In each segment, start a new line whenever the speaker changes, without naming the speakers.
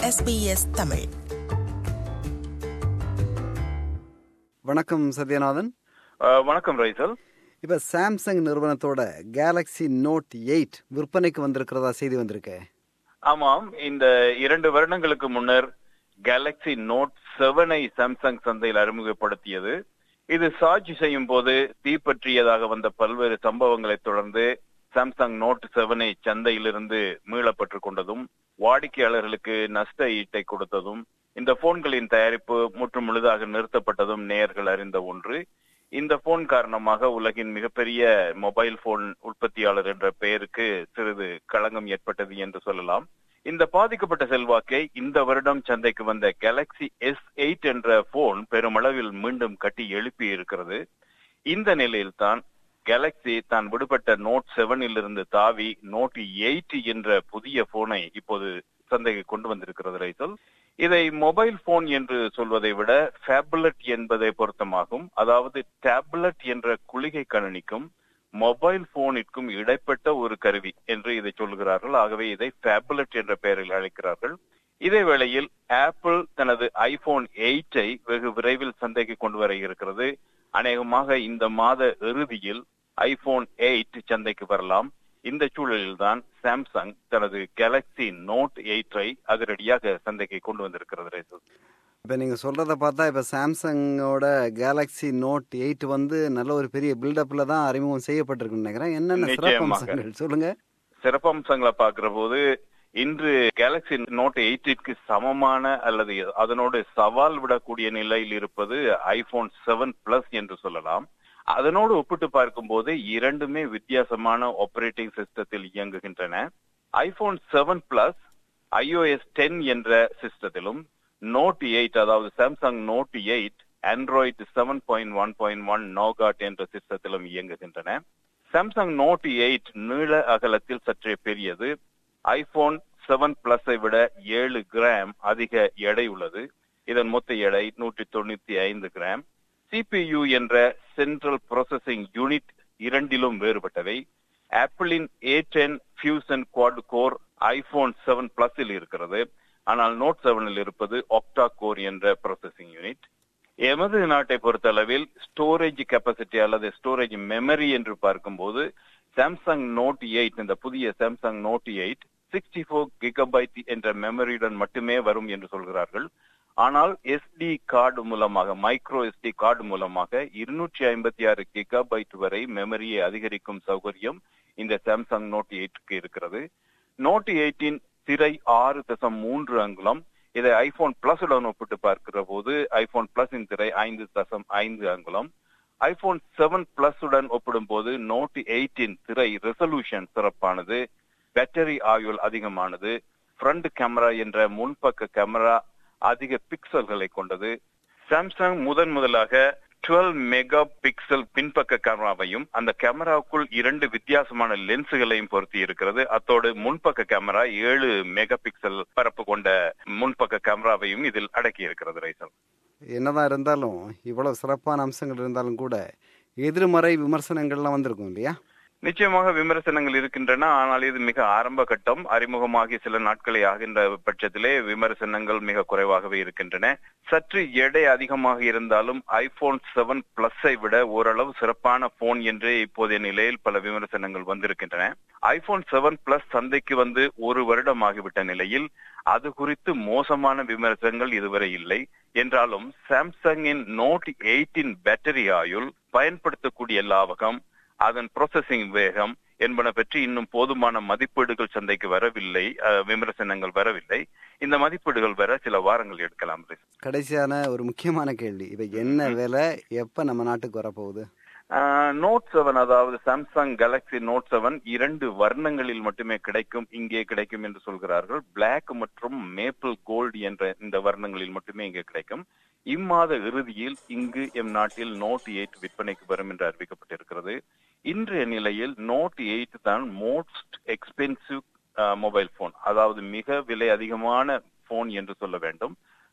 SBS Tamil.
வணக்கம் சத்யநாதன்.
வணக்கம் ரைசல்.
இப்ப சாம்சங் நிறுவனத்தோட கேலக்ஸி நோட் 8 விற்பனைக்கு வந்திருக்கிறதா செய்தி வந்திருக்கு.
ஆமாம், இந்த 2 வருடங்களுக்கு முன்னர் கேலக்ஸி நோட் 7ஐ சாம்சங் சந்தையில் அறிமுகப்படுத்தியது. இது சார்ஜ் செய்யும் போது தீப்பற்றியதாக வந்த பல்வேறு சம்பவங்களை தொடர்ந்து சாம்சங் நோட் 7ஐ சந்தையிலிருந்து மீளப்பட்டுக் கொண்டதும் வாடிக்கையாளர்களுக்கு நஷ்ட ஈட்டை கொடுத்ததும் இந்த போன்களின் தயாரிப்பு முற்றும் முழுதாக நிறுத்தப்பட்டதும் நேயர்கள் அறிந்த ஒன்று. இந்த போன் காரணமாக உலகின் மிகப்பெரிய மொபைல் போன் உற்பத்தியாளர் என்ற பெயருக்கு சிறிது களங்கம் ஏற்பட்டது என்று சொல்லலாம். இந்த பாதிக்கப்பட்ட செல்வாக்கை இந்த வருடம் சந்தைக்கு வந்த கேலக்ஸி S8 என்ற போன் பெருமளவில் மீண்டும் கட்டி எழுப்பி இருக்கிறது. இந்த நிலையில்தான் கேலக்ஸி தான் விடுபட்ட நோட் 7 இருந்து தாவி நோட் 8 என்ற புதிய போனை இப்போது சந்தைக்கு கொண்டு வந்திருக்கிறது ரைசல். இதை மொபைல் போன் என்று சொல்வதை விட ஃபேப்லெட் என்பதை பொருத்தமாகும். அதாவது டேப்லெட் என்ற குளிகை கணினிக்கும் மொபைல் போனிற்கும் இடைப்பட்ட ஒரு கருவி என்று இதை சொல்கிறார்கள். ஆகவே இதை ஃபேப்லெட் என்ற பெயரில் அழைக்கிறார்கள். இதே வேளையில் ஆப்பிள் தனது ஐபோன் 8ஐ வெகு விரைவில் சந்தைக்கு கொண்டு வர இருக்கிறது. அநேகமாக இந்த மாத இறுதியில் ஐபோன் 8 சந்தைக்கு வரலாம். இந்த சூழலில்தான் சாம்சங் தனது கேலக்ஸி நோட் 8ஐ அதிரடியாக சந்தைக்கு கொண்டு வந்திருக்கிறது.
இப்ப நீங்க சொல்றத பார்த்தா இப்ப சாம்சங்கோட கேலக்ஸி நோட் 8 வந்து நல்ல ஒரு பெரிய பில்டப்ல தான் அறிமுகம் செய்யப்பட்டிருக்குன்னு நினைக்கிறேன். என்னென்ன சிறப்பம்சங்கள் சொல்லுங்க.
சிறப்பம்சங்களை பார்க்கிற போது இன்று கேலக்ஸி நோட் 8க்கு சமமான அல்லது அதனோடு சவால் விடக்கூடிய நிலையில் இருப்பது ஐபோன் 7 பிளஸ் என்று சொல்லலாம். அதனோடு ஒப்பிட்டு பார்க்கும் போது இரண்டுமே வித்தியாசமான ஆபரேட்டிங் சிஸ்டத்தில் இயங்குகின்றன. ஐபோன் 7 பிளஸ் iOS 10 என்ற சிஸ்டத்திலும், நோட் 8 அதாவது சாம்சங் நோட் 8 ஆண்ட்ராய்டு 7.1.1 நோகாட் என்ற சிஸ்டத்திலும் இயங்குகின்றன. சாம்சங் நோட் 8 நீள அகலத்தில் சற்றே பெரியது. ஐபோன் 7 பிளஸை விட 7 கிராம் அதிக எடை உள்ளது. இதன் மொத்த எடை 195 கிராம். CPU என்ற சென்ட்ரல் ப்ராசசிங் யூனிட் இரண்டிலும் வேறுபட்டவை. ஆப்பிளின் A10 Fusion quad core iPhone 7 பிளஸில் இருக்கிறது. ஆனால் நோட் 7இல் இருப்பது ஆக்டா கோர் என்ற ப்ராசசிங் யூனிட். எமது நாட்டை பொறுத்தளவில் ஸ்டோரேஜ் கெப்பாசிட்டி அல்லது ஸ்டோரேஜ் மெமரி என்று பார்க்கும்போது சாம்சங் நோட் 8 இந்த புதிய சாம்சங் நோட் 8 64 கிகாபைட் என்ற மெமரியுடன் மட்டுமே வரும் என்று சொல்கிறார்கள். ஆனால் SD கார்டு மூலமாக, மைக்ரோ SD கார்டு மூலமாக 256 கிகாபைட் வரை மெமரியை அதிகரிக்கும் சௌகரியம் இந்த சாம்சங் நோட் 8க்கு இருக்கிறது. நோட் 8இன் திரை 6.3 அங்குலம். இதை ஐபோன் பிளஸ் உடன் ஒப்பிட்டு பார்க்கிற போது ஐபோன் பிளஸின் திரை 5.5 அங்குலம். ஐபோன் 7 பிளஸ் உடன் ஒப்பிடும் போது நோட் 8இன் திரை ரெசல்யூஷன் சிறப்பானது, பேட்டரி ஆயுள் அதிகமானது, ஃப்ரண்ட் கேமரா என்ற முன்பக்க கேமரா அதிக பிக்சல்களை கொண்டது. சாம்சங் முதலாக 12 மெகா பிக்சல் பின்பக்க கேமராவையும் அந்த கேமராவுக்குள் 2 வித்தியாசமான லென்சுகளையும் பொருத்தி இருக்கிறது. அத்தோடு முன்பக்க கேமரா 7 மெகா பிக்சல் பரப்பு கொண்ட முன்பக்க கேமராவையும் இதில் அடக்கி இருக்கிறது. ரைசல்,
என்னதான் இருந்தாலும் இவ்வளவு சிறப்பான அம்சங்கள் இருந்தாலும் கூட எதிர்மறை விமர்சனங்கள்லாம் வந்திருக்கும் இல்லையா?
நிச்சயமாக விமர்சனங்கள் இருக்கின்றன. ஆனால் இது மிக ஆரம்ப கட்டம். அறிமுகமாகி சில நாட்களே ஆகின்ற பட்சத்திலே விமர்சனங்கள் மிக குறைவாகவே இருக்கின்றன. சற்று எடை அதிகமாக இருந்தாலும் ஐபோன் 7 பிளஸை விட ஓரளவு சிறப்பான போன் என்று இப்போதைய நிலையில் பல விமர்சனங்கள் வந்திருக்கின்றன. ஐபோன் 7 பிளஸ் சந்தைக்கு வந்து 1 வருடம் ஆகிவிட்ட நிலையில் அது குறித்து மோசமான விமர்சனங்கள் இதுவரை இல்லை. என்றாலும் சாம்சங்கின் நோட் 8இன் பேட்டரி ஆயுள், பயன்படுத்தக்கூடிய லாவகம், அதன் ப்ராசஸிங் வேகம் என்பன பற்றி இன்னும் போதுமான மதிப்பீடுகள் சந்தைக்கு வரவில்லை, விமர்சனங்கள் வரவில்லை. இந்த மதிப்பீடுகள் வர சில வாரங்கள் எடுக்கலாம்.
கடைசியான ஒரு முக்கியமான கேள்வி, இப்ப என்ன விலை எப்ப நம்ம நாட்டுக்கு வரப்போகுது?
நோட் 7 அதாவது சாம்சங் கேலக்ஸி நோட் 7 2 வர்ணங்களில் மட்டுமே கிடைக்கும், இங்கே கிடைக்கும் என்று சொல்கிறார்கள். பிளாக் மற்றும் மேப்பிள் கோல்டு என்ற இந்த வர்ணங்களில் மட்டுமே இங்கே கிடைக்கும். இம்மாத இறுதியில் இங்கு எம் நாட்டில் நோட் 8 விற்பனைக்கு வரும் என்று அறிவிக்கப்பட்டிருக்கிறது. இன்றைய நிலையில் நோட் 8 தான் மோஸ்ட் எக்ஸ்பென்சிவ் மொபைல் போன், அதாவது மிக விலை அதிகமான போன் என்று சொல்ல வேண்டும்.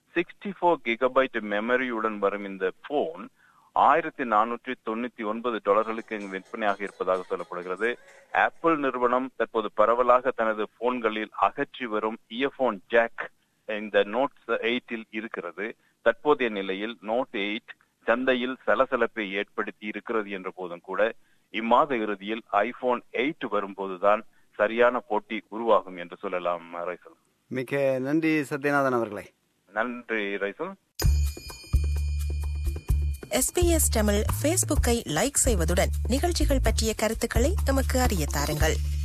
64 கிகாபைட் மெமரியுடன் வரும் இந்த போன் $1499 விற்பனையாக இருப்பதாக சொல்லப்படுகிறது. ஆப்பிள் நிறுவனம் தற்போது பரவலாக தனது போன்களில் அகற்றி வரும் இயர்போன் ஜாக் இந்த நோட் 8 இருக்கிறது. தற்போதைய நிலையில் நோட் 8 சந்தையில் சலசலப்பை ஏற்படுத்தி இருக்கிறது என்ற போதும் கூட இம்மாத இறுதியில் ஐபோன் 8 வரும்போதுதான் சரியான போட்டி உருவாகும் என்று சொல்லலாம். ரைசல்,
மிக நன்றி சத்யநாதன் அவர்களே.
நன்றி ரைசல்.
SBS தமிழ் ஃபேஸ்புக்கை லைக் செய்வதுடன் நிகழ்ச்சிகள் பற்றிய கருத்துக்களை எமக்கு அறிய தாருங்கள்.